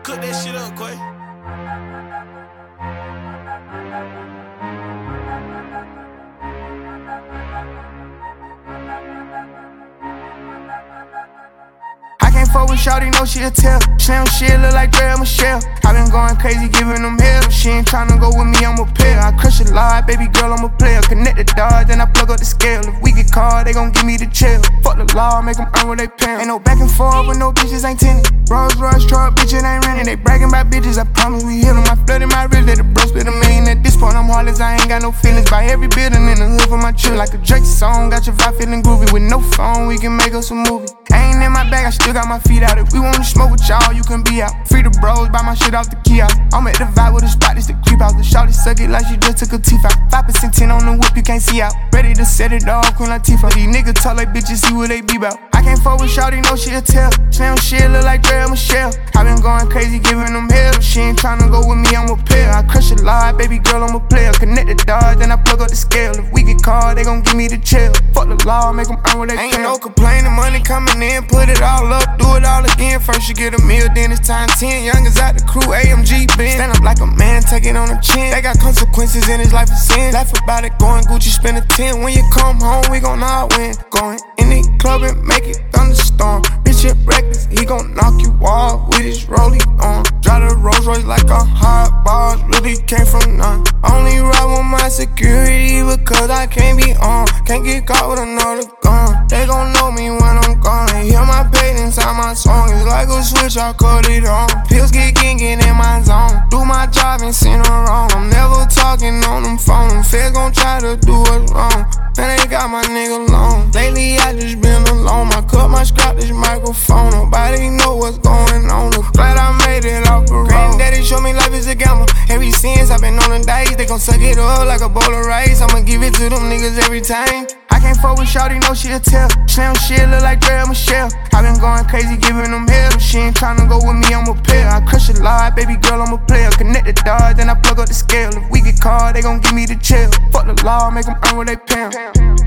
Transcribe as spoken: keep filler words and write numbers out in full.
Cook that shit up, Quay. Can't fuck with shawty, know she a tell. Slam shit look like Dre Michelle. I been going crazy, giving them hell. She ain't tryna go with me, I'm a player. I crush a lot, baby girl, I'm a player. Connect the dots, then I plug up the scale. If we get caught, they gon' give me the chill. Fuck the law, make them earn what they pay. Ain't no back and forth with no bitches, ain't tinted. Rolls Royce truck, bitches ain't renting. They bragging about bitches, I promise we hit them. I flooded my wrist, let the bro split a million. At this point, I'm heartless, I ain't got no feelings. Buy every building in the hood for my chill. Like a Drake song, got your vibe feeling groovy. With no phone, we can make us a movie. Ain't in my bag, I still got my feet out. If we wanna smoke with y'all, you can be out. Free the bros, buy my shit off the kiosk. I'm at the vibe with a spot, this the creep out. The shawty suck it like she just took her teeth out. five percent tin on the whip, you can't see out. Ready to set it off, Queen Latifah. These niggas talk like bitches, see what they be bout. I can't fuck with shawty, know she a tell. Slam shit look like Dre Michelle. I been going crazy, giving them hell. She ain't tryna go with me, I'm a player. I crush a lot, baby girl, I'm a player. Connect the dots, then I plug up the scale. If we get caught, they gon' give me the chill. Fuck the law, make them earn what they pay. Ain't no complaining, money coming in, put it all up, do it all again. First you get a meal, then it's time ten. Youngers out the crew, A M G Ben. Stand up like a man, take it on the chin. They got consequences in his life of sin. Laugh about it, going Gucci, spend a ten. When you come home, we gon' all win. Going in the club and make it thunderstorm. Bitch, it reckless, he gon' knock you off with his rollie on. Drive the Rolls Royce like a hot boss, really came from none. Only ride with my security because I can't be on. Can't get caught with another gun. They gon' know me when I'm gone. Hear my pain inside my song. It's like a switch, I cut it on. Pills get kinkin' in my zone. Do my job and send her wrong. I'm never talking on them phone. Feds gon' try to do us wrong. Man, they got my nigga long. Lately I just been alone. I cut my scrap this microphone. Nobody know what's going on. I'm glad I made it off the road. Granddaddy showed me life is a gamble. Ever since I've been on the dice, they gon' suck it up like a bowl of rice. I'ma give it to them niggas every time. I can't fuck with shawty, know she a tell. Slam shit look like Dre Michelle. I been going crazy, giving them hell. She ain't tryna go with me, I'm a player. I crush a lot, baby girl, I'm a player. Connect the dots, then I plug up the scale. If we get caught, they gon' give me the chill. Fuck the law, make them earn what they pay.